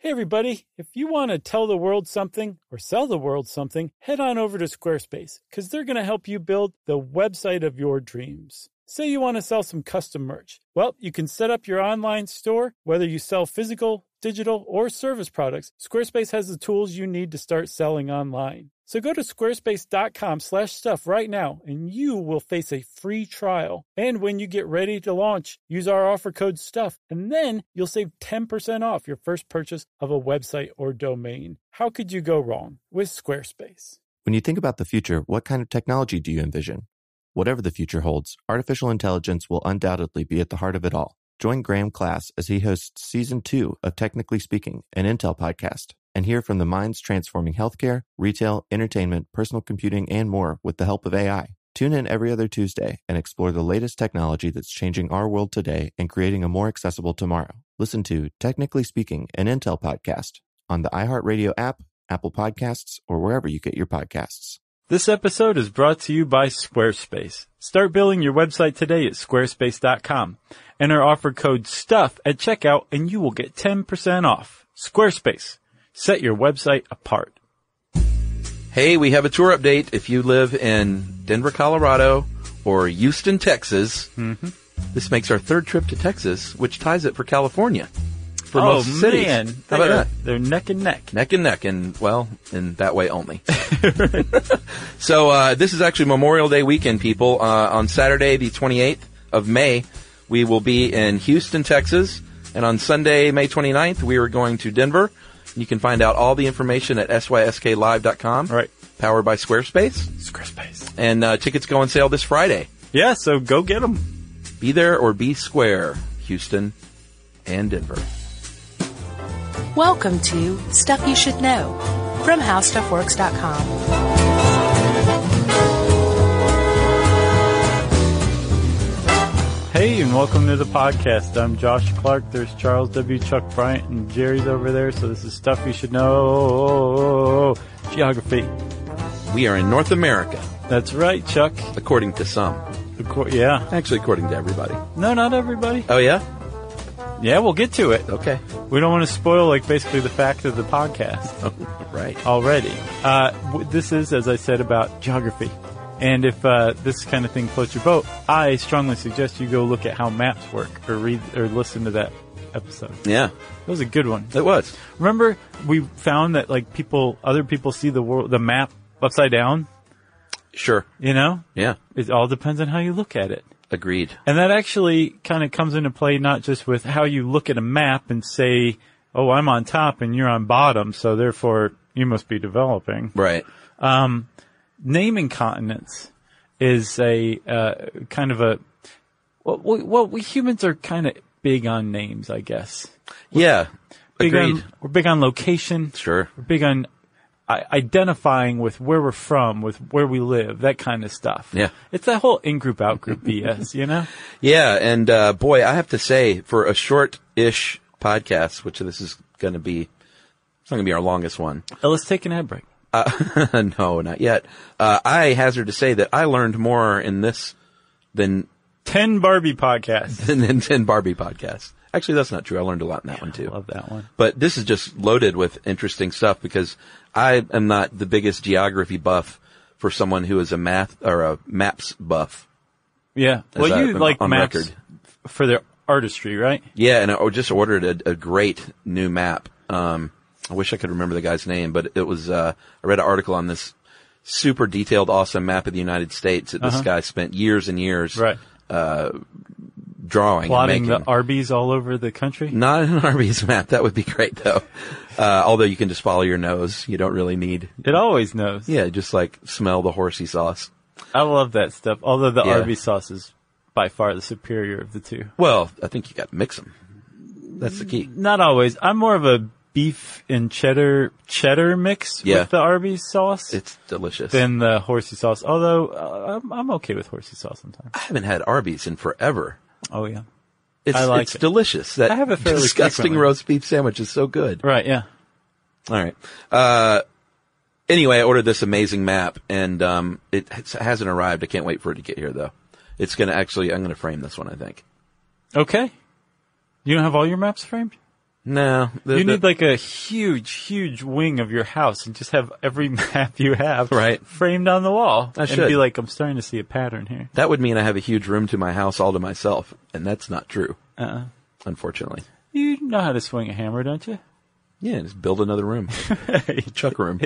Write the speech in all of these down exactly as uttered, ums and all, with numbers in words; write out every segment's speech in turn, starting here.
Hey everybody, if you want to tell the world something or sell the world something, head on over to Squarespace because they're going to help you build the website of your dreams. Say you want to sell some custom merch. Well, you can set up your online store, whether you sell physical, digital, or service products. Squarespace has the tools you need to start selling online. So go to squarespace.com slash stuff right now, and you will face a free trial. And when you get ready to launch, use our offer code STUFF, and then you'll save ten percent off your first purchase of a website or domain. How could you go wrong with Squarespace? When you think about the future, what kind of technology do you envision? Whatever the future holds, artificial intelligence will undoubtedly be at the heart of it all. Join Graham Class as he hosts Season two of Technically Speaking, an Intel podcast, and hear from the minds transforming healthcare, retail, entertainment, personal computing, and more with the help of A I. Tune in every other Tuesday and explore the latest technology that's changing our world today and creating a more accessible tomorrow. Listen to Technically Speaking, an Intel podcast on the iHeartRadio app, Apple Podcasts, or wherever you get your podcasts. This episode is brought to you by Squarespace. Start building your website today at squarespace dot com. Enter offer code STUFF at checkout and you will get ten percent off. Squarespace. Set your website apart. Hey, we have a tour update. If you live in Denver, Colorado, or Houston, Texas, mm-hmm. This makes our third trip to Texas, which ties it for California. For oh, most cities. Man. How about that? They're neck and neck. Neck and neck, and, well, in that way only. So, uh, this is actually Memorial Day weekend, people. Uh, on Saturday, the twenty-eighth of May, we will be in Houston, Texas. And on Sunday, May twenty-ninth, we are going to Denver. You can find out all the information at S Y S K live dot com. Right. Powered by Squarespace. Squarespace. And uh, tickets go on sale this Friday. Yeah, so go get them. Be there or be square, Houston and Denver. Welcome to Stuff You Should Know from How Stuff Works dot com. Hey, and welcome to the podcast. I'm Josh Clark. There's Charles W. Chuck Bryant, and Jerry's over there. So this is Stuff You Should Know. Geography. We are in North America. That's right, Chuck. According to some. Acor- yeah. Actually, according to everybody. No, not everybody. Oh, yeah? Yeah, we'll get to it. Okay. We don't want to spoil, like, basically the fact of the podcast. Oh, right. Already. Uh, w- this is, as I said, about geography. And if uh, this kind of thing floats your boat, I strongly suggest you go look at how maps work or read or listen to that episode. Yeah. It was a good one. It was. Remember, we found that, like, people, other people see the world, the map upside down? Sure. You know? Yeah. It all depends on how you look at it. Agreed. And that actually kind of comes into play not just with how you look at a map and say, oh, I'm on top and you're on bottom, so therefore you must be developing. Right. Um, naming continents is a uh, kind of a well, we, well, we humans are kind of big on names, I guess. We're yeah. Big Agreed. On, we're big on location. Sure. We're big on I- identifying with where we're from, with where we live, that kind of stuff. Yeah. It's that whole in-group, out-group B S, you know? Yeah, and uh, boy, I have to say, for a short-ish podcast, which this is going to be, it's not going to be our longest one. Well, let's take an ad break. Uh, no, not yet. Uh, I hazard to say that I learned more in this than Ten Barbie podcasts. than, than ten Barbie podcasts. Actually, that's not true. I learned a lot in that one, too. I love that one. But this is just loaded with interesting stuff because I am not the biggest geography buff for someone who is a math or a maps buff. Yeah. Well, I- you like on maps record. for their artistry, right? Yeah, and I just ordered a, a great new map. Um, I wish I could remember the guy's name, but it was, uh, I read an article on this super detailed, awesome map of the United States that this Uh-huh. guy spent years and years, Right. uh, drawing Plotting and the making. Arby's all over the country? Not an Arby's map. That would be great, though. Uh, although you can just follow your nose. You don't really need. It always knows. Yeah, just like smell the horsey sauce. I love that stuff. Although the Yeah. Arby's sauce is by far the superior of the two. Well, I think you got to mix them. That's the key. Not always. I'm more of a beef and cheddar cheddar mix Yeah. with the Arby's sauce It's delicious. than the horsey sauce. Although uh, I'm, I'm okay with horsey sauce sometimes. I haven't had Arby's in forever. Oh yeah. It's, I like it's it. delicious. That I have it fairly disgusting frequently. roast beef sandwich is so good. Right. Yeah. All right. Uh, anyway, I ordered this amazing map, and um, it hasn't arrived. I can't wait for it to get here, though. It's going to actually, I'm going to frame this one, I think. Okay. You don't have all your maps framed? No. The, you the, need like a huge, huge wing of your house and just have every map you have Right. framed on the wall. I and should. be like, I'm starting to see a pattern here. that would mean I have a huge room to my house all to myself, and that's not true, Uh-uh. unfortunately. You know how to swing a hammer, don't you? Yeah, just build another room. Chuck room.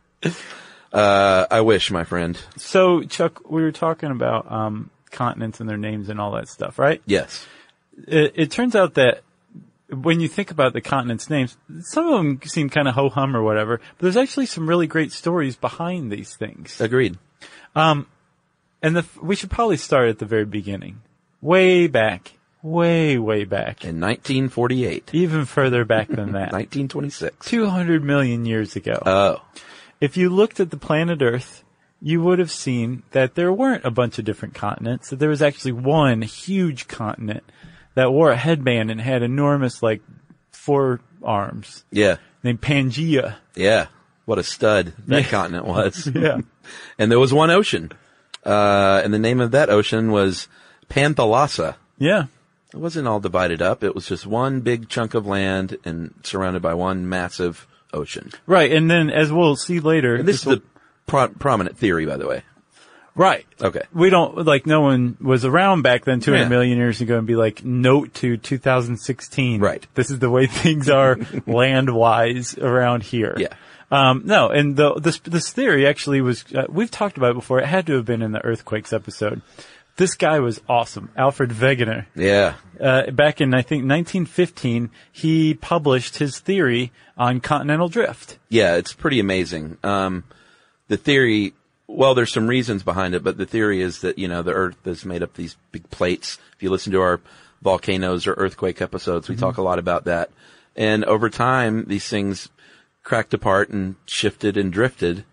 Uh, I wish, my friend. So, Chuck, we were talking about um, continents and their names and all that stuff, right? Yes. It, it turns out that when you think about the continents' names, some of them seem kind of ho-hum or whatever, but there's actually some really great stories behind these things. Agreed. And the, we should probably start at the very beginning. Way back. Way, way back. In nineteen forty-eight. Even further back than that. nineteen twenty-six. two hundred million years ago. Oh. If you looked at the planet Earth, you would have seen that there weren't a bunch of different continents, that there was actually one huge continent that wore a headband and had enormous, like, forearms, Yeah. named Pangaea. Yeah. What a stud that Yeah. continent was. Yeah. And there was one ocean. Uh, and the name of that ocean was Panthalassa. Yeah. It wasn't all divided up. It was just one big chunk of land and surrounded by one massive ocean. Right, and then, as we'll see later... And this is will- the pro- prominent theory, by the way. Right. Okay. We don't, like, no one was around back then two hundred Yeah. million years ago and be like, note to two thousand sixteen. Right. This is the way things are land-wise around here. Yeah. Um, no, and the, this, this theory actually was, uh, we've talked about it before. It had to have been in the earthquakes episode. This guy was awesome. Alfred Wegener. Yeah. Uh, back in, I think, nineteen fifteen, he published his theory on continental drift. Yeah, it's pretty amazing. Um, the theory, well, there's some reasons behind it, but the theory is that, you know, the Earth is made up of these big plates. If you listen to our volcanoes or earthquake episodes, we mm-hmm. talk a lot about that. And over time, these things cracked apart and shifted and drifted.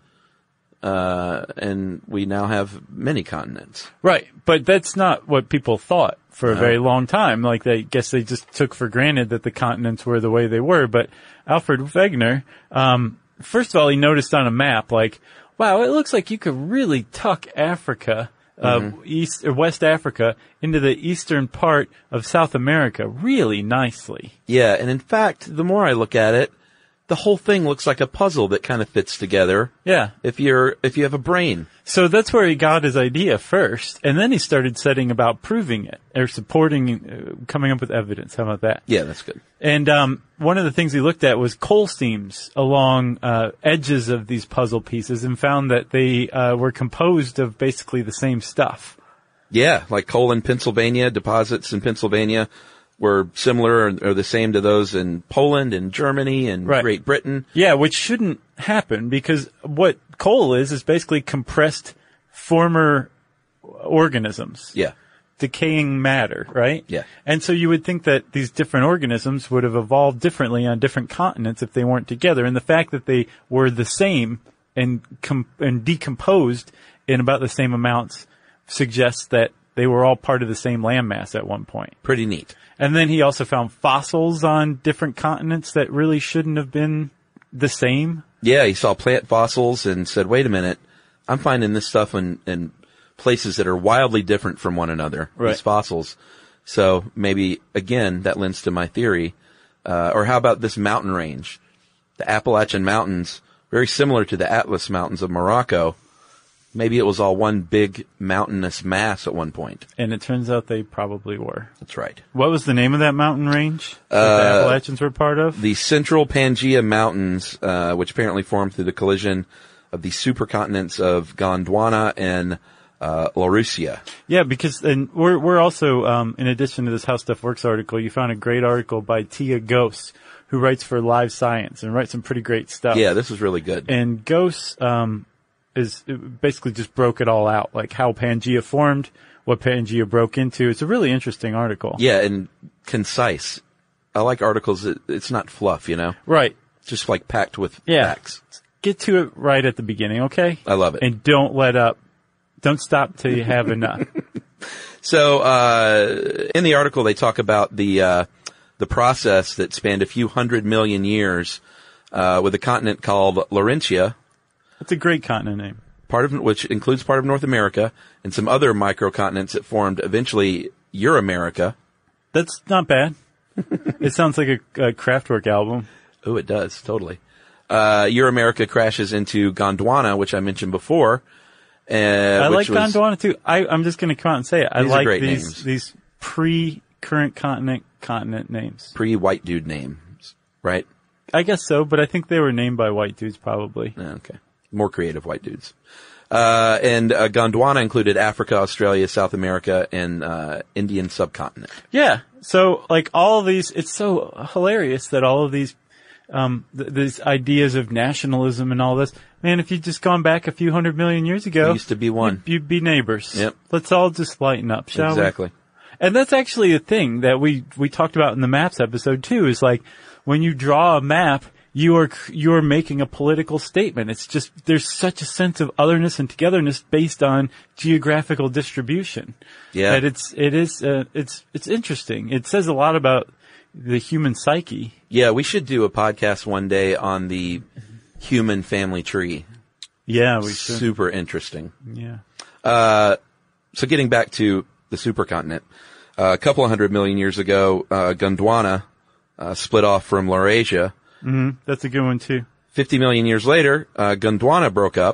Uh, and we now have many continents. Right. But that's not what people thought for a No. very long time. Like, they guess they just took for granted that the continents were the way they were. But Alfred Wegener, um, first of all, he noticed on a map, like, wow, it looks like you could really tuck Africa, uh, mm-hmm. East or West Africa into the eastern part of South America really nicely. Yeah. And in fact, the more I look at it, the whole thing looks like a puzzle that kind of fits together. Yeah. If you're, if you have a brain. So that's where he got his idea first, and then he started setting about proving it, or supporting, uh, coming up with evidence. How about that? Yeah, that's good. And um, one of the things he looked at was coal seams along uh, edges of these puzzle pieces, and found that they uh, were composed of basically the same stuff. Yeah, like coal in Pennsylvania, deposits in Pennsylvania were similar or, or the same to those in Poland and Germany and Right. Great Britain. Yeah, which shouldn't happen, because what coal is is basically compressed former organisms. Yeah. Decaying matter, right? Yeah. And so you would think that these different organisms would have evolved differently on different continents if they weren't together. And the fact that they were the same and com- and decomposed in about the same amounts suggests that they were all part of the same landmass at one point. Pretty neat. And then he also found fossils on different continents that really shouldn't have been the same. Yeah, he saw plant fossils and said, wait a minute, I'm finding this stuff in, in places that are wildly different from one another, Right. these fossils. So maybe, again, that lends to my theory. Uh, or how about this mountain range? The Appalachian Mountains, very similar to the Atlas Mountains of Morocco. Maybe it was all one big mountainous mass at one point. And it turns out they probably were. That's right. What was the name of that mountain range that Uh, the Appalachians were part of? The Central Pangaea Mountains, uh, which apparently formed through the collision of the supercontinents of Gondwana and uh, Laurussia. Yeah, because and we're we're also um, in addition to this How Stuff Works article, you found a great article by Tia Gose, who writes for Live Science and writes some pretty great stuff. Yeah, this is really good. And Gose um, is it basically just broke it all out, like how Pangaea formed, what Pangaea broke into. It's a really interesting article. Yeah, and concise. I like articles that it's not fluff, you know? Right. Just like packed with Yeah. facts. Get to it right at the beginning, okay? I love it. And don't let up. Don't stop till you have enough. So, uh, in the article they talk about the, uh, the process that spanned a few hundred million years, uh, with a continent called Laurentia. That's a great continent name. Part of which includes part of North America and some other microcontinents that formed eventually Euramerica. That's not bad. It sounds like a, a Kraftwerk album. Oh, it does. Totally. Uh, Euramerica crashes into Gondwana, which I mentioned before. Uh, I like was, Gondwana too. I, I'm just going to come out and say it. I These are like great these, names. these pre-current continent, continent names. Pre-white dude names, right? I guess so, but I think they were named by white dudes probably. Oh, okay. More creative white dudes. Uh, and uh, Gondwana included Africa, Australia, South America, and uh, Indian subcontinent. Yeah. So, like, all of these, it's so hilarious that all of these, um, th- these ideas of nationalism and all this, man, if you'd just gone back a few hundred million years ago. We used to be one. You'd, you'd be neighbors. Yep. Let's all just lighten up, shall Exactly. we? And that's actually a thing that we, we talked about in the maps episode too, is like, when you draw a map, you are, you are making a political statement. It's just, there's such a sense of otherness and togetherness based on geographical distribution. Yeah. That it's, it is, uh, it's, it's interesting. It says a lot about the human psyche. Yeah, we should do a podcast one day on the human family tree. Yeah, we should. Super interesting. Yeah. Uh, so getting back to the supercontinent, uh, a couple of hundred million years ago, uh, Gondwana, uh, split off from Laurasia. Mm-hmm. That's a good one too. Fifty million years later, uh, Gondwana broke up,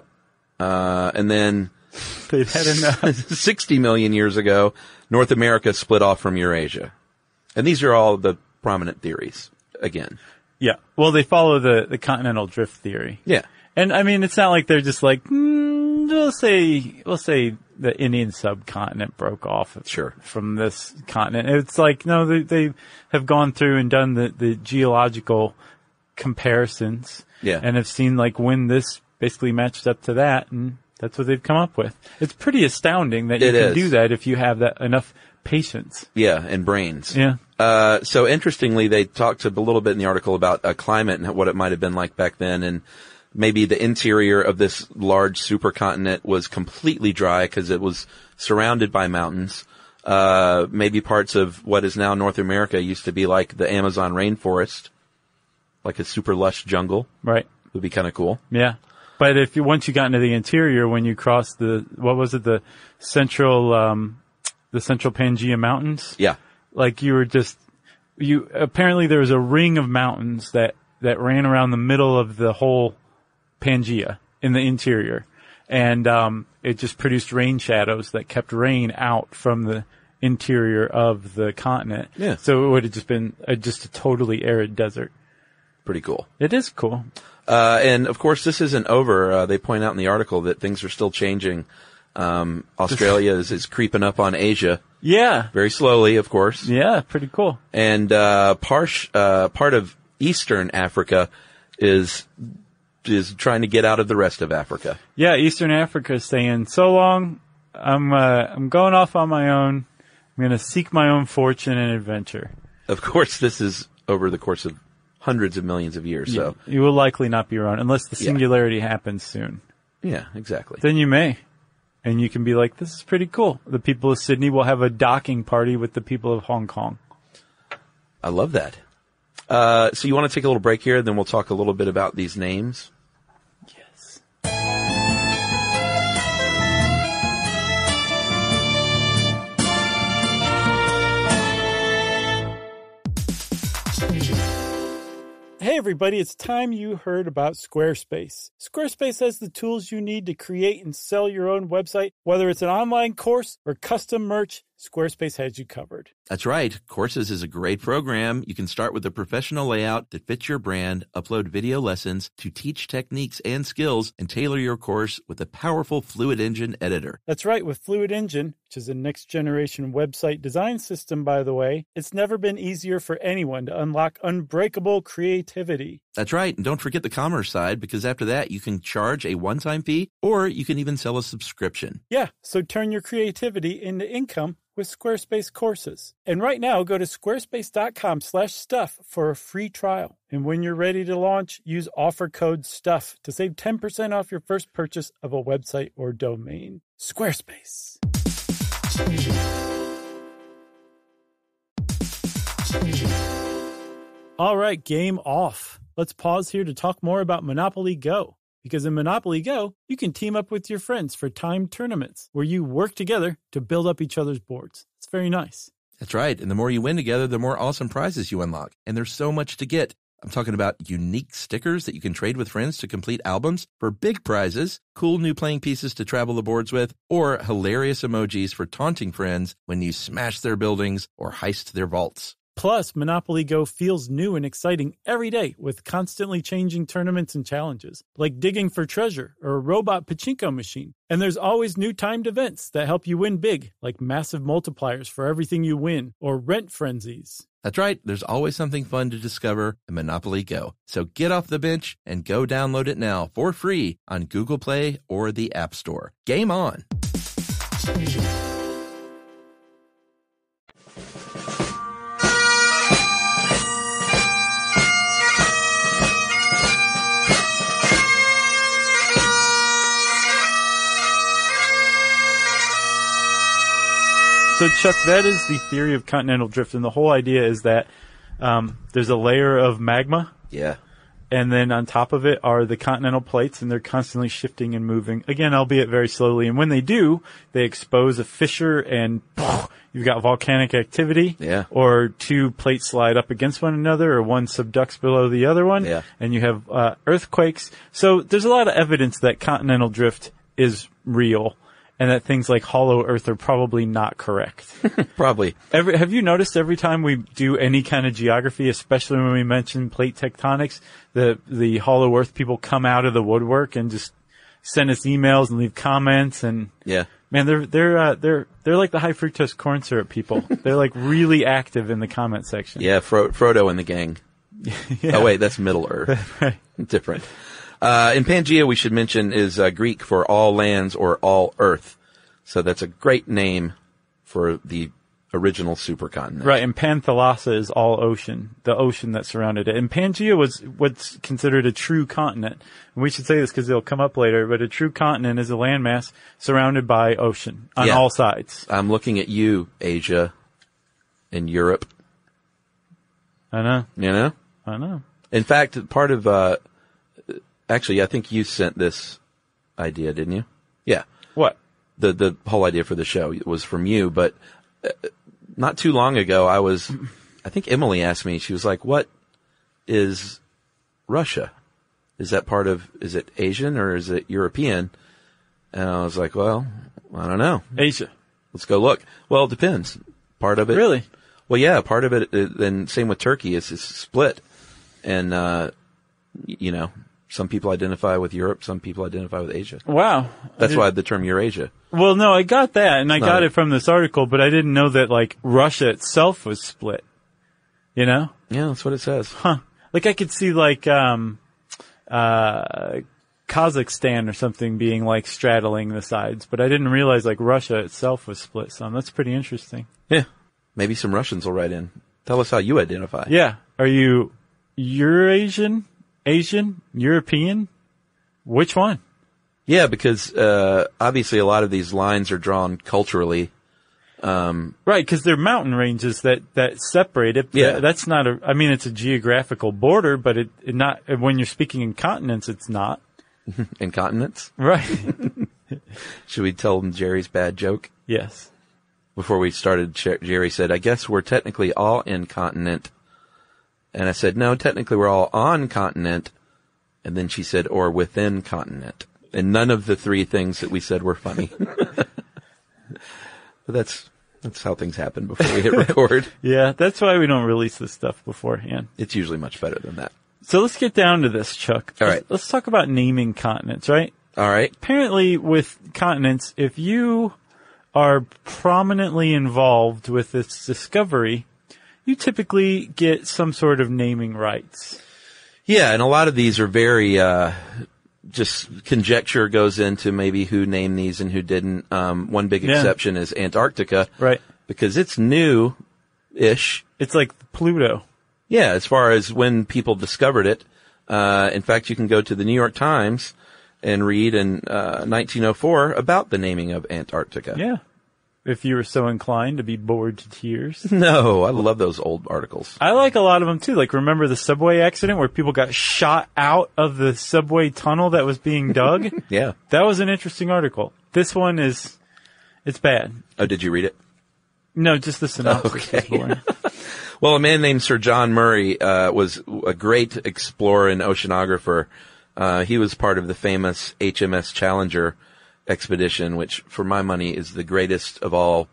uh, and then They've had enough. sixty million years ago, North America split off from Eurasia. And these are all the prominent theories, again. Yeah. Well, they follow the, the continental drift theory. Yeah. And I mean, it's not like they're just like, mm, we'll say, we'll say the Indian subcontinent broke off Sure. from this continent. It's like, no, they, they have gone through and done the, the geological comparisons. Yeah. And have seen like when this basically matched up to that, and that's what they've come up with. It's pretty astounding that you It can is. do that if you have that enough patience. Yeah, and brains. Yeah. Uh, so interestingly, they talked a little bit in the article about uh, climate and what it might have been like back then, and maybe the interior of this large supercontinent was completely dry because it was surrounded by mountains. Uh, maybe parts of what is now North America used to be like the Amazon rainforest, like a super lush jungle. Right. Would be kind of cool. Yeah. But if you, once you got into the interior, when you crossed the, what was it, the central, um, the central Pangea Mountains? Yeah. Like you were just, you, apparently there was a ring of mountains that, that ran around the middle of the whole Pangea in the interior. And, um, it just produced rain shadows that kept rain out from the interior of the continent. Yeah. So it would have just been a, just a totally arid desert. Pretty cool. It is cool. Uh, and of course, this isn't over. Uh, they point out in the article that things are still changing. Um, Australia is, is creeping up on Asia Yeah. very slowly, of course. Yeah. Pretty cool. And, uh, Parsh, uh, part of Eastern Africa is, is trying to get out of the rest of Africa. Yeah. Eastern Africa is saying, so long. I'm, uh, I'm going off on my own. I'm going to seek my own fortune and adventure. Of course, this is over the course of hundreds of millions of years. So, You will likely not be around unless the Yeah. singularity happens soon. yeah, exactly. Then you may. And you can be like, this is pretty cool. The people of Sydney will have a docking party with the people of Hong Kong. I love that. Uh, so you want to take a little break here, then we'll talk a little bit about these names. Yes. Hey everybody, it's time you heard about Squarespace. Squarespace has the tools you need to create and sell your own website. Whether it's an online course or custom merch, Squarespace has you covered. That's right. Courses is a great program. You can start with a professional layout that fits your brand, upload video lessons to teach techniques and skills, and tailor your course with a powerful Fluid Engine editor. That's right, with Fluid Engine, which is a next-generation website design system, by the way, it's never been easier for anyone to unlock unbreakable creativity. That's right. And don't forget the commerce side, because after that, you can charge a one-time fee, or you can even sell a subscription. Yeah, so turn your creativity into income with Squarespace courses. And right now, go to squarespace.com slash stuff for a free trial. And when you're ready to launch, use offer code STUFF to save ten percent off your first purchase of a website or domain. Squarespace. All right, game off. Let's pause here to talk more about Monopoly Go. Because in Monopoly Go, you can team up with your friends for timed tournaments where you work together to build up each other's boards. It's very nice. That's right. And the more you win together, the more awesome prizes you unlock. And there's so much to get. I'm talking about unique stickers that you can trade with friends to complete albums for big prizes, cool new playing pieces to travel the boards with, or hilarious emojis for taunting friends when you smash their buildings or heist their vaults. Plus, Monopoly Go feels new and exciting every day with constantly changing tournaments and challenges, like digging for treasure or a robot pachinko machine. And there's always new timed events that help you win big, like massive multipliers for everything you win or rent frenzies. That's right. There's always something fun to discover in Monopoly Go. So get off the bench and go download it now for free on Google Play or the App Store. Game on! So, Chuck, that is the theory of continental drift, and the whole idea is that um, there's a layer of magma, Yeah. and then on top of it are the continental plates, and they're constantly shifting and moving, again, albeit very slowly. And when they do, they expose a fissure, and poof, you've got volcanic activity, Yeah. or two plates slide up against one another, or one subducts below the other one, Yeah. and you have uh, earthquakes. So there's a lot of evidence that continental drift is real, and that things like hollow earth are probably not correct. Probably. Every, have you noticed every time we do any kind of geography, especially when we mention plate tectonics, the the hollow earth people come out of the woodwork and just send us emails and leave comments, and Yeah. man, they're they're uh, they're they're like the high fructose corn syrup people. They're like really active in the comment section. Yeah, Fro- Frodo and the gang. Yeah. Oh, wait, that's Middle Earth. Right. Different. Uh, in Pangaea, we should mention, is uh, Greek for all lands or all earth. So that's a great name for the original supercontinent. Right, and Panthalassa is all ocean, the ocean that surrounded it. And Pangaea was what's considered a true continent. And we should say this because it'll come up later, but a true continent is a landmass surrounded by ocean on Yeah. all sides. I'm looking at you, Asia, and Europe. I know, You know? I know. In fact, part of, uh, actually, I think you sent this idea, didn't you? Yeah. What? The, the whole idea for the show was from you, but uh, not too long ago, I was, I think Emily asked me, she was like, what is Russia? Is that part of, is it Asian or is it European? And I was like, well, I don't know. Asia. Let's go look. Well, it depends. Part of it. Really? Well, yeah, part of it, uh, then same with Turkey, is it's split. And, uh, y- you know, some people identify with Europe, some people identify with Asia. Wow. That's I why did- the term Eurasia. Well, no, I got that, and I It's got not- it from this article, but I didn't know that, like, Russia itself was split. You know? Yeah, that's what it says. Huh. Like, I could see, like, um, uh, Kazakhstan or something being, like, straddling the sides, but I didn't realize, like, Russia itself was split some. That's pretty interesting. Yeah. Maybe some Russians will write in. Tell us how you identify. Yeah. Are you Eurasian? Asian? European? Which one? Yeah, because, uh, obviously a lot of these lines are drawn culturally. Right, because they're mountain ranges that, that separate it. Yeah. That- That's not a, I mean, it's a geographical border, but it, it not, when you're speaking in continents, it's not. In continents. Right. Should we tell them Jerry's bad joke? Yes. Before we started, Jer- Jerry said, I guess we're technically all in continent. And I said, no, technically we're all on continent. And then she said, or within continent. And none of the three things that we said were funny. But that's, that's how things happen before we hit record. Yeah, that's why we don't release this stuff beforehand. It's usually much better than that. So let's get down to this, Chuck. All Let's- right. Let's talk about naming continents, right? All right. Apparently with continents, if you are prominently involved with its discovery, you typically get some sort of naming rights. Yeah, and a lot of these are very, uh, just conjecture goes into maybe who named these and who didn't. Um, one big Yeah. exception is Antarctica. Right. Because it's new-ish. It's like Pluto. Yeah, as far as when people discovered it. Uh, in fact, you can go to the New York Times and read in, uh, nineteen oh four about the naming of Antarctica. Yeah. If you were so inclined to be bored to tears. No, I love those old articles. I like a lot of them too. Like, remember the subway accident where people got shot out of the subway tunnel that was being dug? Yeah. That was an interesting article. This one is, it's bad. Oh, did you read it? No, just the synopsis Okay. was boring. Well, a man named Sir John Murray uh, was a great explorer and oceanographer. Uh, he was part of the famous H M S Challenger expedition, which, for my money, is the greatest of all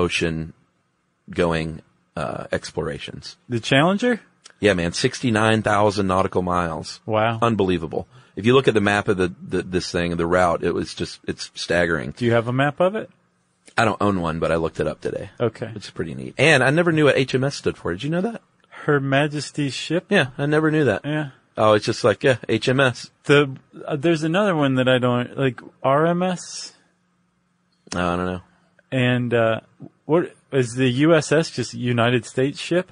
ocean-going uh, explorations. The Challenger? Yeah, man, sixty-nine thousand nautical miles. Wow. Unbelievable. If you look at the map of the, the this thing, the route, it was just, it's staggering. Do you have a map of it? I don't own one, but I looked it up today. Okay. It's pretty neat. And I never knew what H M S stood for. Did you know that? Her Majesty's ship? Yeah, I never knew that. Yeah. Oh, it's just like, yeah, H M S. The uh, there's another one that I don't like, R M S, Oh, I don't know. and uh what is the U S S just a United States ship?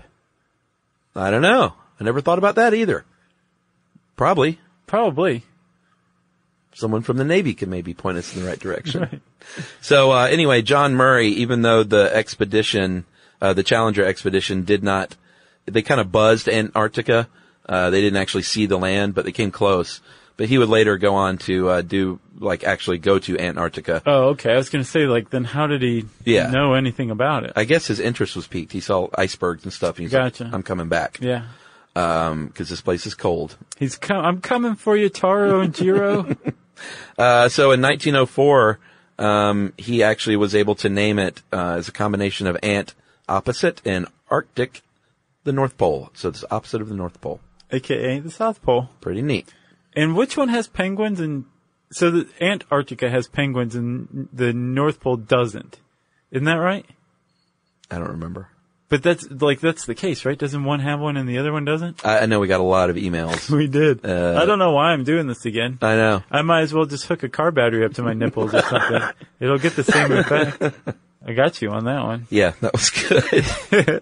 I don't know. I never thought about that either. Probably. Probably. Someone from the Navy can maybe point us in the right direction. Right. So, uh, anyway, John Murray, even though the expedition, uh, the Challenger expedition did not, they kind of buzzed Antarctica. Uh, they didn't actually see the land, but they came close. But he would later go on to, uh, do, like, actually go to Antarctica. Oh, okay. I was going to say, like, then how did he Yeah. know anything about it? I guess his interest was piqued. He saw icebergs and stuff. And he's Gotcha. like, I'm coming back. Yeah. Um, cause this place is cold. He's com- I'm coming for you, Taro and Jiro. Uh, so in nineteen oh four, um, he actually was able to name it, uh, as a combination of ant opposite and Arctic, the North Pole. So it's opposite of the North Pole. A K A the South Pole. Pretty neat. And which one has penguins? And so the Antarctica has penguins and the North Pole doesn't. Isn't that right? I don't remember. But that's, like, that's the case, right? Doesn't one have one and the other one doesn't? I, I know we got a lot of emails. We did. Uh, I don't know why I'm doing this again. I know. I might as well just hook a car battery up to my nipples or something. It'll get the same effect. I got you on that one. Yeah, that was good.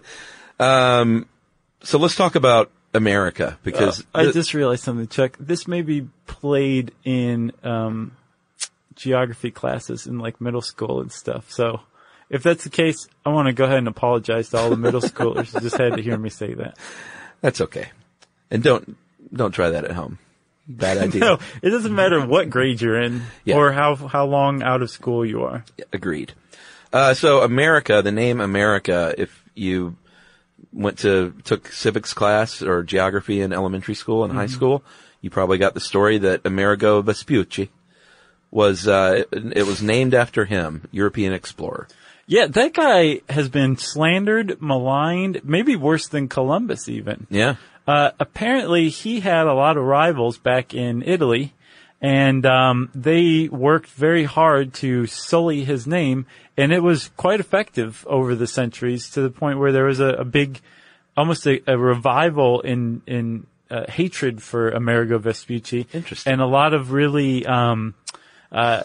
um, so let's talk about America because Uh, I th- just realized something, Chuck. This may be played in um geography classes in, like, middle school and stuff. So if that's the case, I want to go ahead and apologize to all the middle schoolers who just had to hear me say that. that's okay. And don't, don't try that at home. Bad idea. No, it doesn't matter what grade you're in Yeah. or how how long out of school you are. Agreed. Uh, so America, the name America, if you went to, took civics class or geography in elementary school and mm-hmm. high school, you probably got the story that Amerigo Vespucci was, uh, it, it was named after him, European explorer. Yeah, that guy has been slandered, maligned, maybe worse than Columbus even. Yeah. Uh, apparently he had a lot of rivals back in Italy, and um, they worked very hard to sully his name, and it was quite effective over the centuries to the point where there was a, a big, almost a, a revival in in uh, hatred for Amerigo Vespucci. Interesting. And a lot of really um, uh,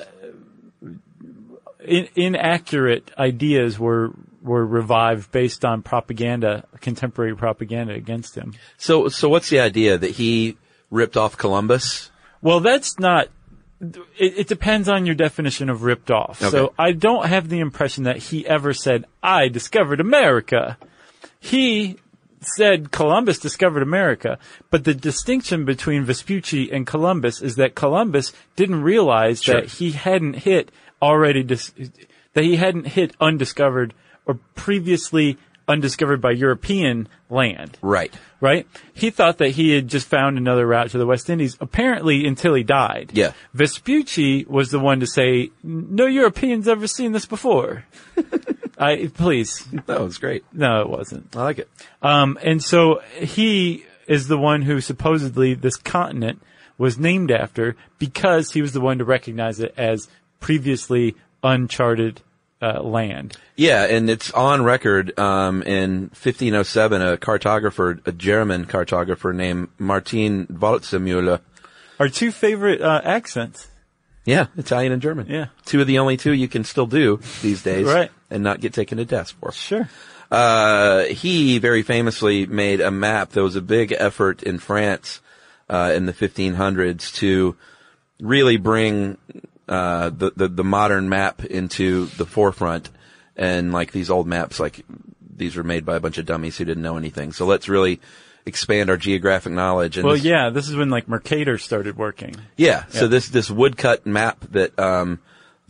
in, inaccurate ideas were were revived based on propaganda, contemporary propaganda against him. So, so what's the idea that he ripped off Columbus? Well, that's not, it, it depends on your definition of ripped off. Okay. So I don't have the impression that he ever said, I discovered America. He said Columbus discovered America, but the distinction between Vespucci and Columbus is that Columbus didn't realize Sure. that he hadn't hit already, dis- that he hadn't hit undiscovered or previously undiscovered by European land. Right. Right? He thought that he had just found another route to the West Indies, apparently until he died. Yeah. Vespucci was the one to say, no Europeans ever seen this before. I, please. That was great. No, it wasn't. I like it. Um, and so he is the one who supposedly this continent was named after because he was the one to recognize it as previously uncharted uh, land. Yeah, and it's on record, um, in fifteen oh seven, a cartographer, a German cartographer named Martin Waldseemüller. Our two favorite uh, accents. Yeah, Italian and German. Yeah. Two of the only two you can still do these days. Right. And not get taken to task for. Sure. Uh, he very famously made a map. There was a big effort in France, uh, in the fifteen hundreds to really bring, uh, the, the, the modern map into the forefront. And like these old maps, like these were made by a bunch of dummies who didn't know anything. So let's really expand our geographic knowledge. And Well, this, yeah, this is when like Mercator started working. yeah. So Yeah. this, this woodcut map that, um,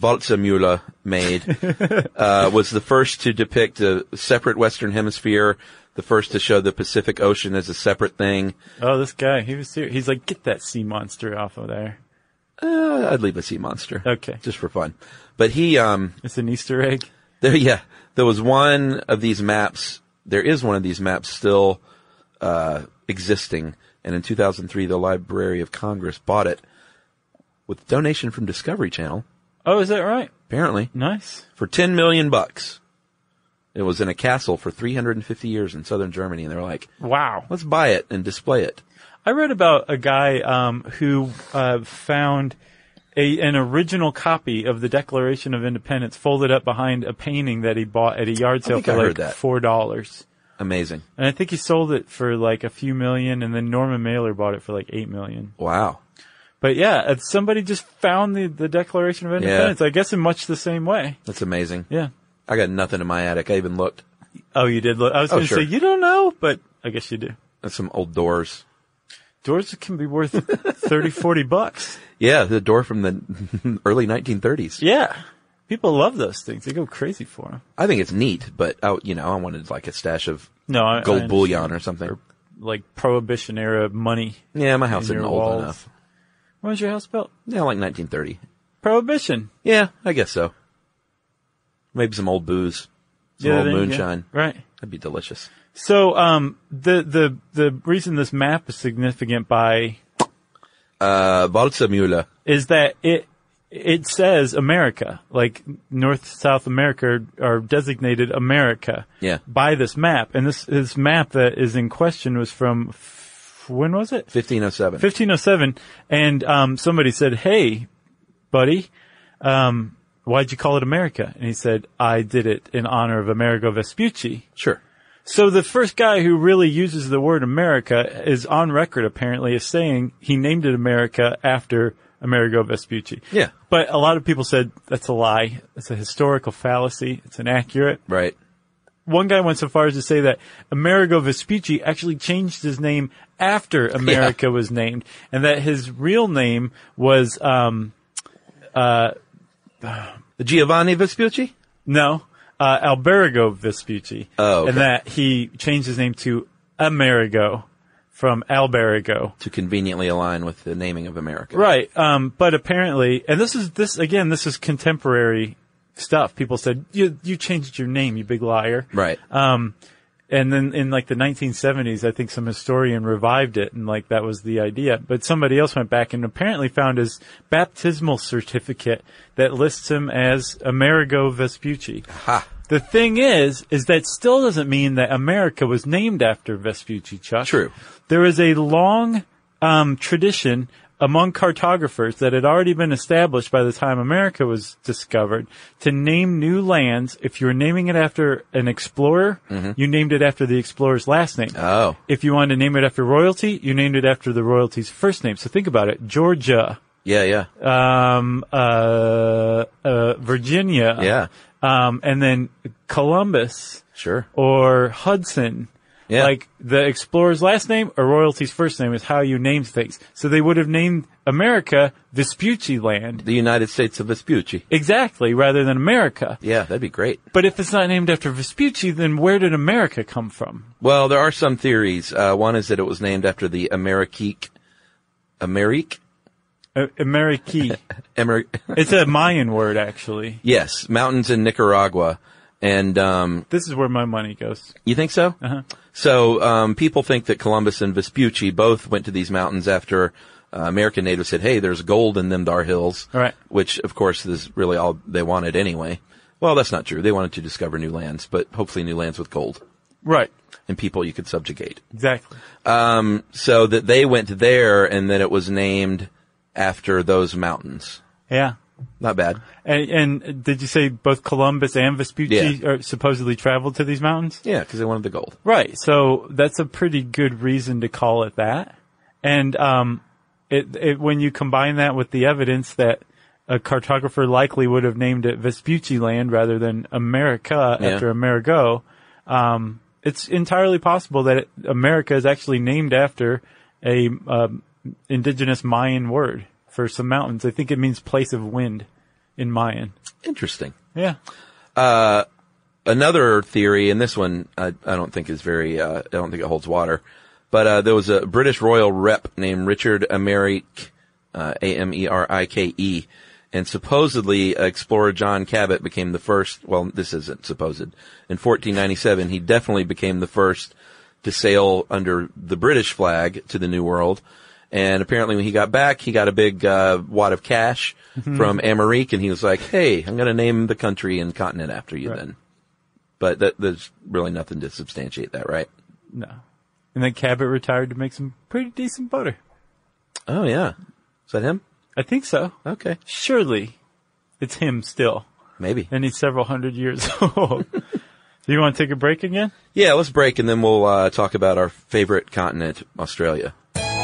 Waldseemühle made, uh, was the first to depict a separate Western Hemisphere, the first to show the Pacific Ocean as a separate thing. Oh, this guy, he was serious. He's like, get that sea monster off of there. Uh, I'd leave a sea monster. Okay. Just for fun. But he, um, It's an Easter egg. there, yeah, there was one of these maps, there is one of these maps still, uh, existing. And in two thousand three, the Library of Congress bought it with a donation from Discovery Channel. Oh, is that right? Apparently. Nice. For ten million bucks. It was in a castle for three hundred fifty years in southern Germany. And they were like, Wow. let's buy it and display it. I read about a guy um, who uh, found a, an original copy of the Declaration of Independence folded up behind a painting that he bought at a yard sale think for I like heard that. four dollars. Amazing. And I think he sold it for like a few million, and then Norman Mailer bought it for like eight million. Wow. But yeah, if somebody just found the, the Declaration of Independence, Yeah. I guess in much the same way. That's amazing. Yeah. I got nothing in my attic. I even looked. Oh, you did look. I was Oh, going to sure. say, you don't know, but I guess you do. That's some old doors. Doors can be worth thirty, forty bucks. Yeah, the door from the early nineteen thirties. Yeah. People love those things. They go crazy for them. I think it's neat, but I, you know, I wanted like a stash of No, I, gold I bullion or something. like Prohibition era money. Yeah, my house in isn't your old walls. enough. When was your house built? Yeah, like nineteen thirty. Prohibition. Yeah, I guess so. Maybe some old booze. Some Yeah, old there you go. moonshine. Right. That'd be delicious. So, um, the, the, the reason this map is significant by, Uh, Waldseemühle. is that it, it says America, like North, South America are designated America. Yeah. By this map. And this, this map that is in question was from, f- when was it? fifteen oh seven. fifteen oh seven. And, um, somebody said, hey, buddy, um, why'd you call it America? And he said, I did it in honor of Amerigo Vespucci. Sure. So the first guy who really uses the word America is on record apparently as saying he named it America after Amerigo Vespucci. Yeah. But a lot of people said that's a lie. It's a historical fallacy. It's inaccurate. Right. One guy went so far as to say that Amerigo Vespucci actually changed his name after America Yeah. was named, and that his real name was, um, uh, Giovanni Vespucci? no, uh, Alberigo Vespucci. Oh, okay. And that he changed his name to Amerigo from Alberigo. To conveniently align with the naming of America. Right. Um, but apparently, and this is, this, again, this is contemporary stuff. People said, you, you changed your name, you big liar. Right. Um, and then in like the nineteen seventies, I think some historian revived it, and like that was the idea. But somebody else went back and apparently found his baptismal certificate that lists him as Amerigo Vespucci. Ha. The thing is, is that still doesn't mean that America was named after Vespucci, Chuck. True. There is a long um, tradition among cartographers that had already been established by the time America was discovered to name new lands. If you were naming it after an explorer, Mm-hmm. you named it after the explorer's last name. Oh. If you wanted to name it after royalty, you named it after the royalty's first name. So think about it. Georgia, Yeah, yeah. um, uh, uh, Virginia. Yeah. Um, and then Columbus Sure. or Hudson. Yeah. Like the explorer's last name or royalty's first name is how you name things. So they would have named America Vespucci land. The United States of Vespucci. Exactly, rather than America. Yeah, that'd be great. But if it's not named after Vespucci, then where did America come from? Well, there are some theories. Uh, one is that it was named after the Amerique. Amerique? Uh, Amerique. Emer- It's a Mayan word, actually. yes, mountains in Nicaragua. And, um, This is where my money goes. you think so? Uh-huh. So, um, people think that Columbus and Vespucci both went to these mountains after uh, American natives said, hey, there's gold in them dar hills. Right. Which, of course, is really all they wanted anyway. Well, that's not true. They wanted to discover new lands, but hopefully new lands with gold Right. and people you could subjugate. Exactly. Um, so that they went there and then it was named after those mountains. Yeah. Not bad. And, and did you say both Columbus and Vespucci Yeah. are supposedly traveled to these mountains? Yeah, because they wanted the gold. Right. So that's a pretty good reason to call it that. And um, it, it when you combine that with the evidence that a cartographer likely would have named it Vespucci land rather than America Yeah. after Amerigo, um, it's entirely possible that it, America is actually named after a um, indigenous Mayan word for some mountains. I think it means place of wind in Mayan. Interesting. Yeah. Uh, another theory, and this one I, I don't think is very, uh, I don't think it holds water, but uh, there was a British royal rep named Richard Amerike, uh, A M E R I K E, and supposedly explorer John Cabot became the first, well, this isn't supposed, in fourteen ninety-seven he definitely became the first to sail under the British flag to the New World. And apparently when he got back, he got a big uh, wad of cash mm-hmm. from Amerike, and he was like, hey, I'm going to name the country and continent after you right. then. But that, there's really nothing to substantiate that, right? No. And then Cabot retired to make some pretty decent butter. Oh, yeah. Is that him? I think so. Okay. Surely it's him still. Maybe. And he's several hundred years old. Do you want to take a break again? Yeah, let's break, and then we'll uh, talk about our favorite continent, Australia.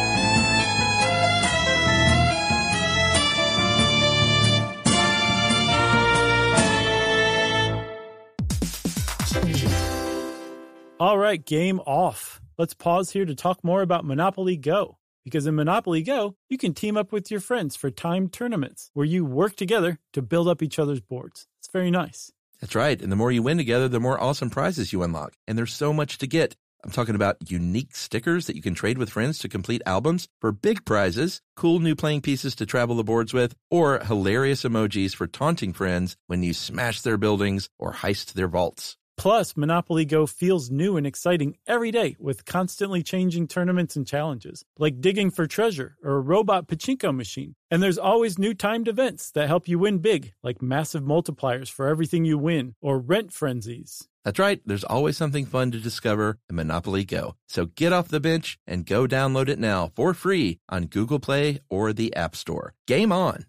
All right, game off. Let's pause here to talk more about Monopoly Go. Because in Monopoly Go, you can team up with your friends for timed tournaments where you work together to build up each other's boards. It's very nice. That's right. And the more you win together, the more awesome prizes you unlock. And there's so much to get. I'm talking about unique stickers that you can trade with friends to complete albums for big prizes, cool new playing pieces to travel the boards with, or hilarious emojis for taunting friends when you smash their buildings or heist their vaults. Plus, Monopoly Go feels new and exciting every day with constantly changing tournaments and challenges, like digging for treasure or a robot pachinko machine. And there's always new timed events that help you win big, like massive multipliers for everything you win or rent frenzies. That's right. There's always something fun to discover in Monopoly Go. So get off the bench and go download it now for free on Google Play or the App Store. Game on!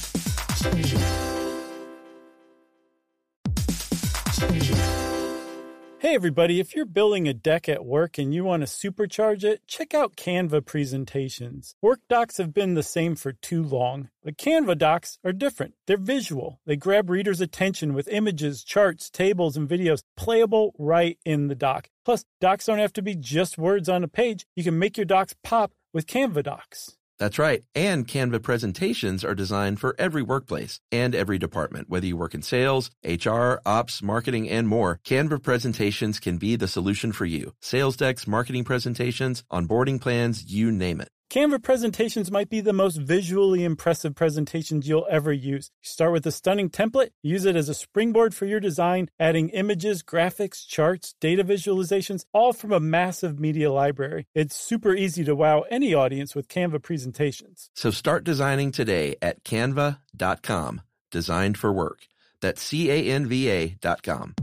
Hey everybody, if you're building a deck at work and you want to supercharge it, check out Canva presentations. Work docs have been the same for too long, but Canva docs are different. They're visual. They grab readers' attention with images, charts, tables, and videos playable right in the doc. Plus, docs don't have to be just words on a page. You can make your docs pop with Canva docs. That's right. And Canva presentations are designed for every workplace and every department. Whether you work in sales, H R, ops, marketing, and more, Canva presentations can be the solution for you. Sales decks, marketing presentations, onboarding plans, you name it. Canva presentations might be the most visually impressive presentations you'll ever use. You start with a stunning template, use it as a springboard for your design, adding images, graphics, charts, data visualizations, all from a massive media library. It's super easy to wow any audience with Canva presentations. So start designing today at canva dot com. Designed for work. That's C A N V A dot com.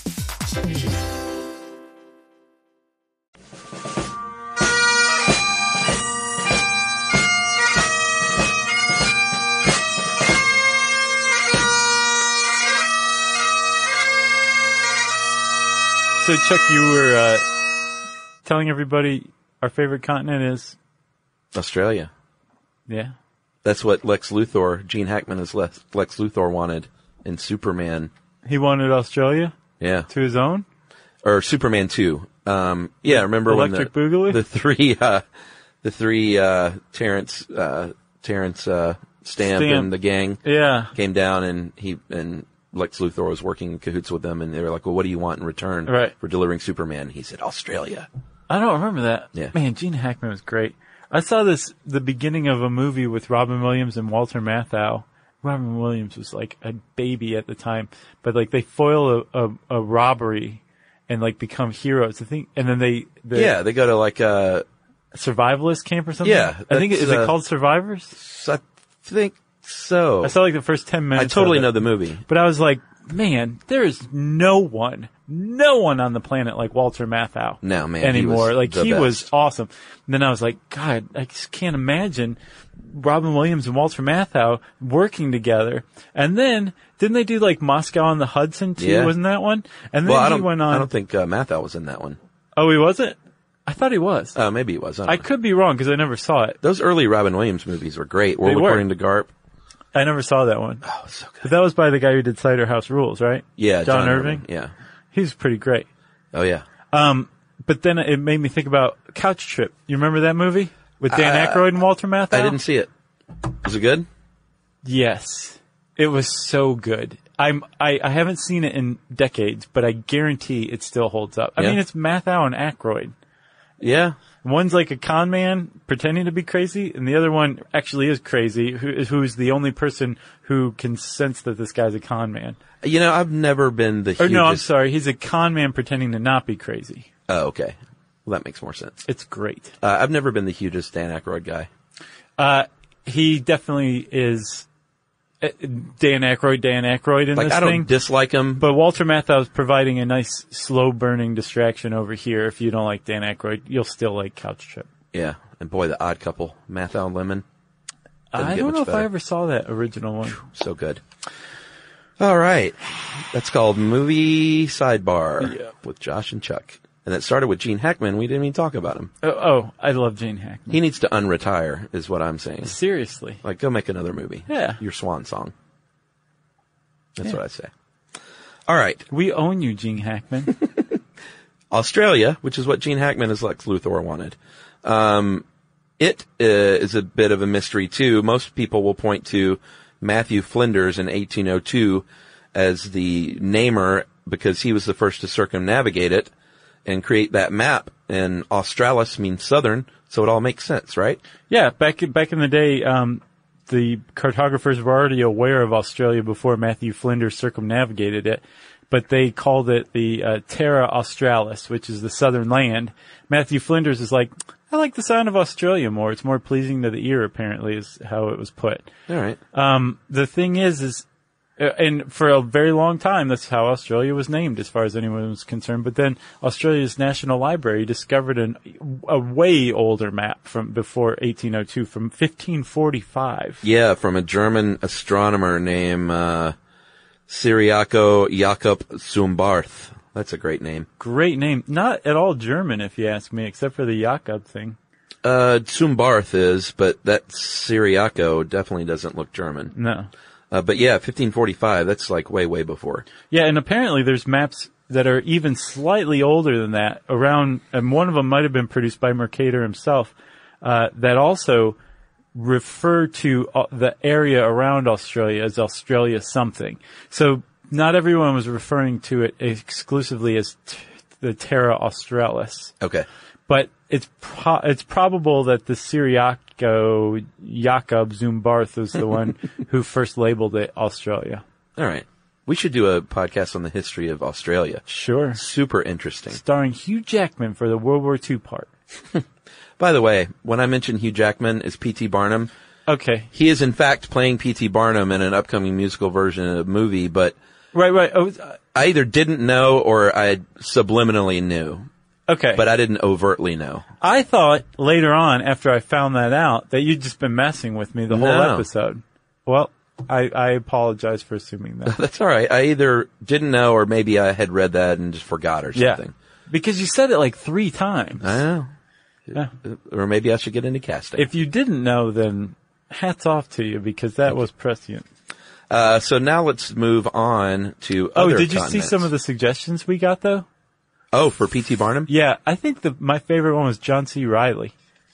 So, Chuck, you were uh, telling everybody our favorite continent is? Australia. Yeah. That's what Lex Luthor, Gene Hackman as Lex, Lex Luthor wanted in Superman. He wanted Australia? Yeah. To his own? Or Superman two. Um, yeah, remember Electric when the, Boogaloo? the three, uh, the three, uh, Terrence, uh, Terrence, uh, Stamp, Stamp and the gang yeah. came down, and he, and Lex Luthor was working in cahoots with them, and they were like, well, what do you want in return right. for delivering Superman? He said, Australia. I don't remember that. Yeah. Man, Gene Hackman was great. I saw this, the beginning of a movie with Robin Williams and Walter Matthau. Robin Williams was like a baby at the time, but like they foil a, a, a robbery and like become heroes. I think, and then they, they yeah, they go to like a survivalist camp or something. Yeah. I think, is uh, it called Survivors? I think so. I saw like the first ten minutes. I totally of it, know the movie. But I was like, man, there is no one, no one on the planet like Walter Matthau. No, man. Anymore. He like the he best. was awesome. And then I was like, God, I just can't imagine Robin Williams and Walter Matthau working together. And then, didn't they do like Moscow on the Hudson too? Yeah. Wasn't that one? And then well, I he don't, went on. I don't think uh, Matthau was in that one. Oh, he wasn't? I thought he was. Uh, maybe he was. I, don't I know. could be wrong because I never saw it. Those early Robin Williams movies were great. World They were. According to Garp. I never saw that one. Oh, it's so good. But that was by the guy who did Cider House Rules, right? Yeah, John, John Irving. Irving. Yeah. He was pretty great. Oh, yeah. Um, but then it made me think about Couch Trip. You remember that movie with Dan Uh, Aykroyd and Walter Matthau? I didn't see it. Was it good? Yes. It was so good. I'm, I, I haven't seen it in decades, but I guarantee it still holds up. I Yeah. mean, it's Matthau and Aykroyd. Yeah. One's like a con man pretending to be crazy, and the other one actually is crazy, who is who's the only person who can sense that this guy's a con man. You know, I've never been the Or hugest... no, I'm sorry, he's a con man pretending to not be crazy. Oh, okay. Well, that makes more sense. It's great. Uh, I've never been the hugest Dan Aykroyd guy. Uh, he definitely is uh, Dan Aykroyd, Dan Aykroyd in Like, this I don't thing. dislike him. But Walter Matthau is providing a nice, slow-burning distraction over here. If you don't like Dan Aykroyd, you'll still like Couch Trip. Yeah. And boy, The Odd Couple, Matthau and Lemon. Doesn't I get don't much know if better. I ever saw that original one. So good. All right. That's called Movie Sidebar Yeah. with Josh and Chuck. And it started with Gene Hackman. We didn't even talk about him. Oh, oh I love Gene Hackman. He needs to unretire, is what I'm saying. Seriously. Like, go make another movie. Yeah. Your swan song. That's Yeah. what I say. All right. We own you, Gene Hackman. Australia, which is what Gene Hackman as Lex Luthor wanted. Um, it uh, is a bit of a mystery, too. Most people will point to Matthew Flinders in eighteen oh two as the namer because he was the first to circumnavigate it and create that map. And Australis means southern, so it all makes sense, right? Yeah, back back in the day, um, the cartographers were already aware of Australia before Matthew Flinders circumnavigated it, but they called it the uh, Terra Australis, which is the southern land. Matthew Flinders is like, I like the sound of Australia more. It's more pleasing to the ear, apparently, is how it was put. All right. Um, the thing is, is, uh, and for a very long time, that's how Australia was named, as far as anyone was concerned. But then Australia's National Library discovered an, a way older map from before eighteen oh two, from fifteen forty-five. Yeah, from a German astronomer named uh, Cyriaco Jakob Zumbarth. That's a great name. Great name. Not at all German, if you ask me, except for the Jakob thing. Uh, Zumbarth is, but that Cyriaco definitely doesn't look German. No. Uh, but yeah, fifteen forty-five, that's like way, way before. Yeah, and apparently there's maps that are even slightly older than that around, and one of them might have been produced by Mercator himself, uh, that also refer to uh, the area around Australia as Australia something. So not everyone was referring to it exclusively as t- the Terra Australis. Okay. But it's pro- it's probable that the Cyriaco Jakob Zumbarth is the one who first labeled it Australia. All right. We should do a podcast on the history of Australia. Sure. Super interesting. Starring Hugh Jackman for the World War Two part. By the way, when I mentioned Hugh Jackman as P T Barnum, Okay. he is in fact playing P T Barnum in an upcoming musical version of the movie, but Right, right. Oh, uh, I either didn't know or I subliminally knew, okay. but I didn't overtly know. I thought later on, after I found that out, that you'd just been messing with me the whole No. episode. Well, I, I apologize for assuming that. That's all right. I either didn't know or maybe I had read that and just forgot or Yeah. something. Because you said it like three times. I know. Yeah. Or maybe I should get into casting. If you didn't know, then hats off to you, because that was prescient. Uh, so now let's move on to Oh, other did you see continents. some of the suggestions we got, though? Oh, for P T Barnum? Yeah, I think the my favorite one was John C. Reilly.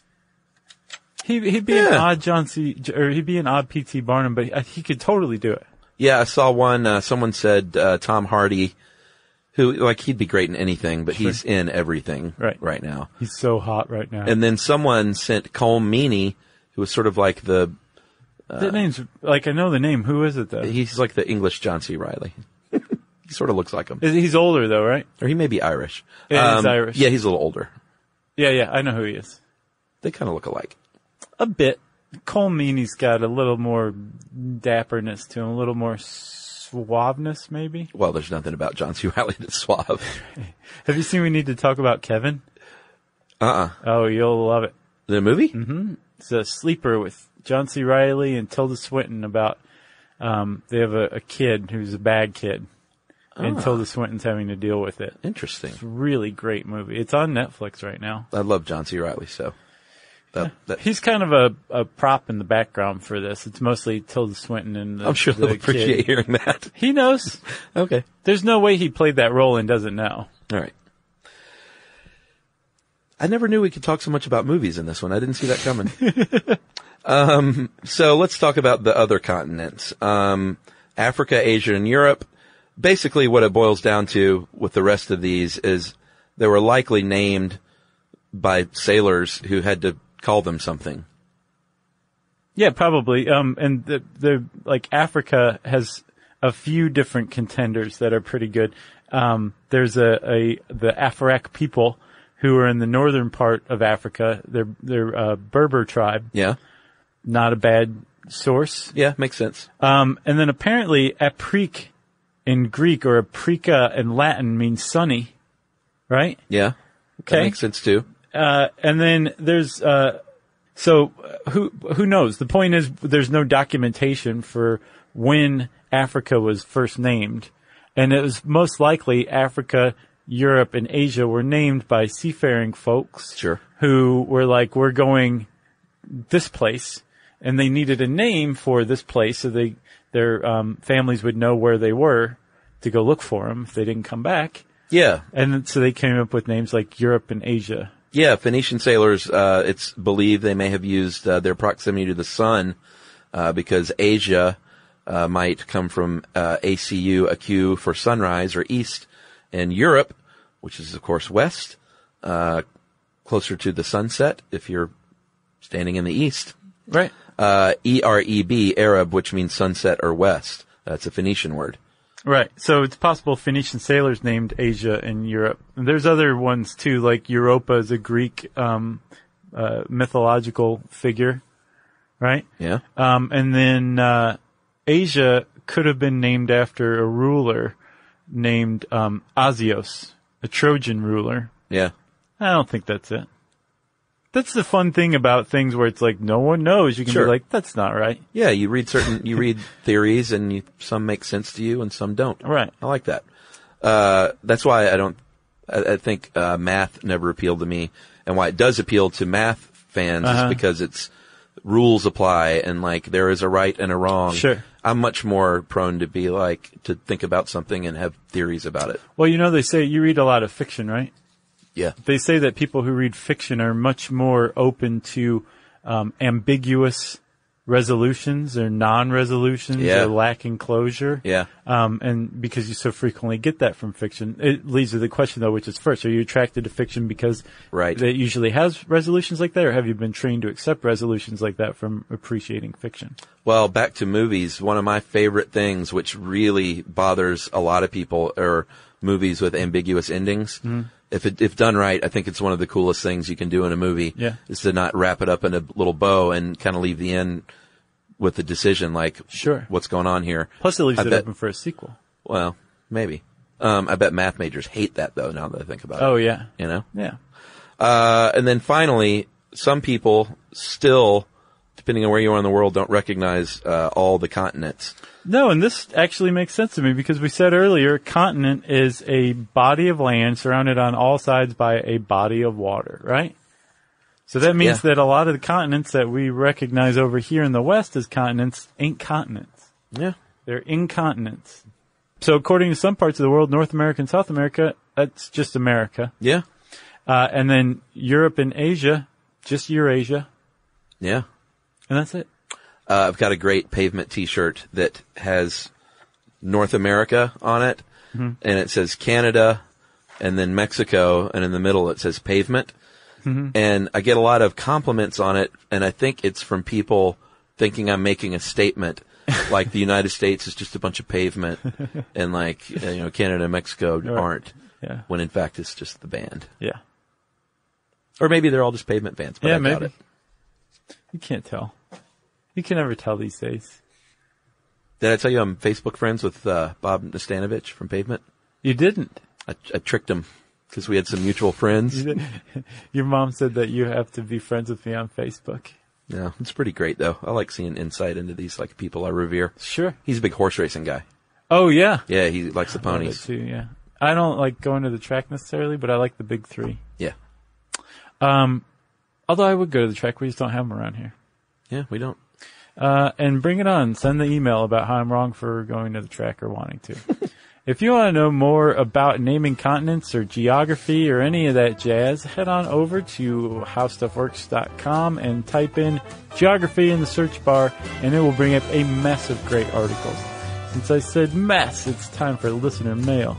He, he'd be an Yeah. odd John C. or he'd be an odd P T Barnum, but he, he could totally do it. Yeah, I saw one, uh, someone said, uh, Tom Hardy, who, like, he'd be great in anything, but he's in everything Right. right now. He's so hot right now. And then someone sent Colm Meaney, who was sort of like the, that name's, like, I know the name. Who is it, though? he's like the English John C. Reilly. He sort of looks like him. He's older, though, right? Or he may be Irish. Yeah, he's Irish. Yeah, he's a little older. Yeah, yeah, I know who he is. They kind of look alike. A bit. Cole Meany's got a little more dapperness to him, a little more suaveness, maybe. Well, there's nothing about John C. Reilly that's suave. Have you seen We Need to Talk About Kevin? Uh-uh. Oh, you'll love it. The movie? Mm-hmm. It's a sleeper with John C. Reilly and Tilda Swinton about, um, they have a, a kid who's a bad kid. And Ah. Tilda Swinton's having to deal with it. Interesting. It's a really great movie. It's on Netflix right now. I love John C. Reilly, so. That, that, He's kind of a, a prop in the background for this. It's mostly Tilda Swinton and the I'm sure the they'll appreciate kid. hearing that. He knows. Okay. There's no way he played that role and doesn't know. All right. I never knew we could talk so much about movies in this one. I didn't see that coming. Um, so let's talk about the other continents. Um, Africa, Asia, and Europe. Basically what it boils down to with the rest of these is they were likely named by sailors who had to call them something. Yeah, probably. Um, and the, the, like Africa has a few different contenders that are pretty good. Um, there's a, a, the Afarak people who are in the northern part of Africa. They're, they're a Berber tribe. Yeah. Not a bad source. Yeah, makes sense. Um, and then apparently Aprik in Greek or Aprika in Latin means sunny, right? Yeah. Okay. That makes sense too. Uh, and then there's, uh, so uh, who, who knows? The point is there's no documentation for when Africa was first named. And it was most likely Africa, Europe, and Asia were named by seafaring folks. Sure. Who were like, we're going this place. And they needed a name for this place so they, their, um, families would know where they were to go look for them if they didn't come back. Yeah. And so they came up with names like Europe and Asia. Yeah, Phoenician sailors, uh, it's believed they may have used, uh, their proximity to the sun, uh, because Asia, uh, might come from, uh, A C U, a Q for sunrise or east, and Europe, which is of course west, uh, closer to the sunset if you're standing in the east. Right. Uh, E R E B, Arab, which means sunset or west. That's a Phoenician word. Right. So it's possible Phoenician sailors named Asia and Europe. And there's other ones too, like Europa is a Greek, um, uh, mythological figure. Right? Yeah. Um, and then, uh, Asia could have been named after a ruler named, um, Asios, a Trojan ruler. Yeah. I don't think that's it. That's the fun thing about things where it's like no one knows. You can Sure. be like, that's not right. Yeah, you read certain, you read theories and you, some make sense to you and some don't. Right. I like that. Uh, that's why I don't, I, I think, uh, math never appealed to me, and why it does appeal to math fans Uh-huh. is because it's, rules apply and like there is a right and a wrong. Sure. I'm much more prone to be like, to think about something and have theories about it. Well, you know, they say you read a lot of fiction, right? Yeah. They say that people who read fiction are much more open to um, ambiguous resolutions or non-resolutions Yeah. or lacking closure. Yeah. Um, and because you so frequently get that from fiction, it leads to the question though, which is first, are you attracted to fiction because Right. it usually has resolutions like that, or have you been trained to accept resolutions like that from appreciating fiction? Well, back to movies. One of my favorite things, which really bothers a lot of people, are movies with ambiguous endings. Mm-hmm. If it, if done right, I think it's one of the coolest things you can do in a movie. Yeah. Is to not wrap it up in a little bow and kind of leave the end with the decision, like, Sure. what's going on here. Plus it leaves I it bet- open for a sequel. Well, maybe. Um, I bet math majors hate that though, now that I think about it. Oh yeah. You know? Yeah. Uh, and then finally, some people still, depending on where you are in the world, don't recognize, uh, all the continents. No, and this actually makes sense to me because we said earlier, continent is a body of land surrounded on all sides by a body of water, right? So that means Yeah. that a lot of the continents that we recognize over here in the West as continents ain't continents. Yeah. They're incontinents. So according to some parts of the world, North America and South America, that's just America. Yeah. Uh, and then Europe and Asia, just Eurasia, Yeah. and that's it. Uh, I've got a great pavement t-shirt that has North America on it, Mm-hmm. and it says Canada, and then Mexico, and in the middle it says pavement. Mm-hmm. And I get a lot of compliments on it, and I think it's from people thinking I'm making a statement, like the United States is just a bunch of pavement, and like, you know, Canada and Mexico Right. aren't, Yeah. when in fact it's just the band. Yeah. Or maybe they're all just pavement fans, but Yeah, I doubt maybe. it. You can't tell. You can never tell these days. Did I tell you I'm Facebook friends with uh, Bob Nastanovich from Pavement? You didn't. I, I tricked him because we had some mutual friends. Your mom said that you have to be friends with me on Facebook. Yeah, it's pretty great though. I like seeing insight into these like people I revere. Sure. He's a big horse racing guy. Oh yeah. Yeah, he likes the I love it ponies. too, yeah. I don't like going to the track necessarily, but I like the big three. Yeah, Um, although I would go to the track, we just don't have them around here. yeah, we don't. Uh, and bring it on. Send the email about how I'm wrong for going to the track or wanting to. If you want to know more about naming continents or geography or any of that jazz, head on over to how stuff works dot com and type in geography in the search bar, and it will bring up a mess of great articles. Since I said mess, it's time for listener mail.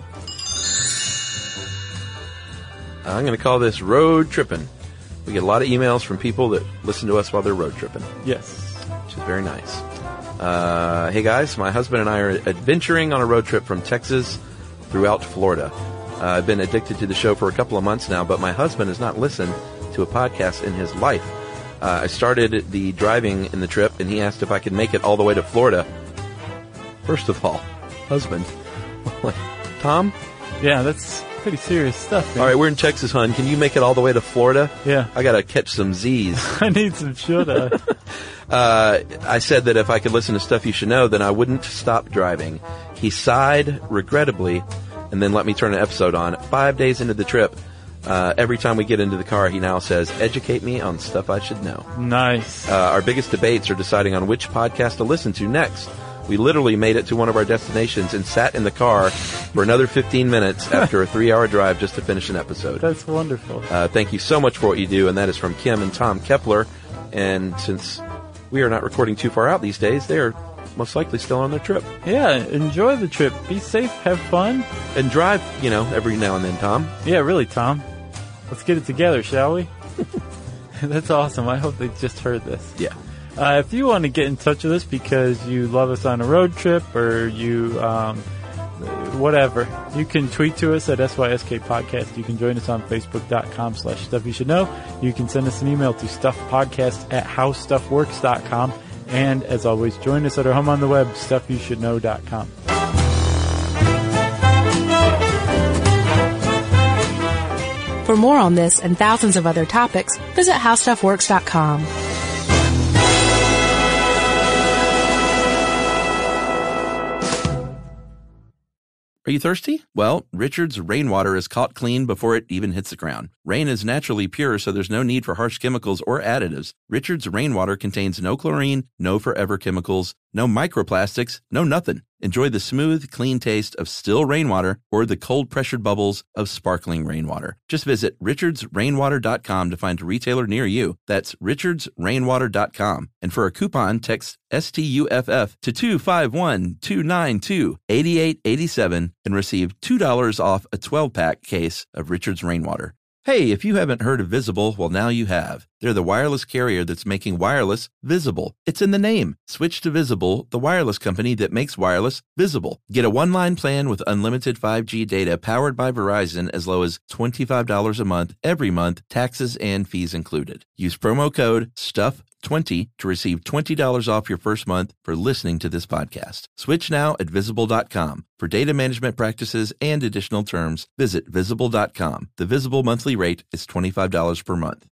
I'm going to call this road tripping. We get a lot of emails from people that listen to us while they're road tripping. Yes. Which is very nice. Uh, hey guys, my husband and I are adventuring on a road trip from Texas throughout Florida. Uh, I've been addicted to the show for a couple of months now, but my husband has not listened to a podcast in his life. Uh, I started the driving in the trip, and he asked if I could make it all the way to Florida. First of all, husband. Tom? Yeah, that's pretty serious stuff, man. All right, we're in Texas, hon. Can you make it all the way to Florida? Yeah. I got to catch some Z's. I need some shoulda. uh, I said that if I could listen to Stuff You Should Know, then I wouldn't stop driving. He sighed regrettably and then let me turn an episode on. Five days into the trip, uh, every time we get into the car, he now says, educate me on stuff I should know. Nice. Uh, our biggest debates are deciding on which podcast to listen to next. We literally made it to one of our destinations and sat in the car for another fifteen minutes after a three-hour drive just to finish an episode. That's wonderful. Uh, thank you so much for what you do, and that is from Kim and Tom Kepler. And since we are not recording too far out these days, they are most likely still on their trip. Yeah, enjoy the trip. Be safe, have fun. And drive, you know, every now and then, Tom. Yeah, really, Tom. Let's get it together, shall we? That's awesome. I hope they just heard this. Yeah. Uh, if you want to get in touch with us because you love us on a road trip or you, um, whatever, you can tweet to us at S Y S K Podcast. You can join us on Facebook.com slash Stuff You Should Know. You can send us an email to stuffpodcast at how stuff works dot com. And as always, join us at our home on the web, stuff you should know dot com. For more on this and thousands of other topics, visit how stuff works dot com. Are you thirsty? Well, Richard's rainwater is caught clean before it even hits the ground. Rain is naturally pure, so there's no need for harsh chemicals or additives. Richard's rainwater contains no chlorine, no forever chemicals, no microplastics, no nothing. Enjoy the smooth, clean taste of still rainwater or the cold-pressured bubbles of sparkling rainwater. Just visit richards rainwater dot com to find a retailer near you. That's richards rainwater dot com. And for a coupon, text S T U F F to two five one, two nine two, eight eight eight seven and receive two dollars off a twelve-pack case of Richard's Rainwater. Hey, if you haven't heard of Visible, well, now you have. They're the wireless carrier that's making wireless visible. It's in the name. Switch to Visible, the wireless company that makes wireless visible. Get a one-line plan with unlimited five G data powered by Verizon as low as twenty-five dollars a month, every month, taxes and fees included. Use promo code stuff twenty to receive twenty dollars off your first month for listening to this podcast. Switch now at visible dot com. For data management practices and additional terms, visit visible dot com. The Visible monthly rate is twenty-five dollars per month.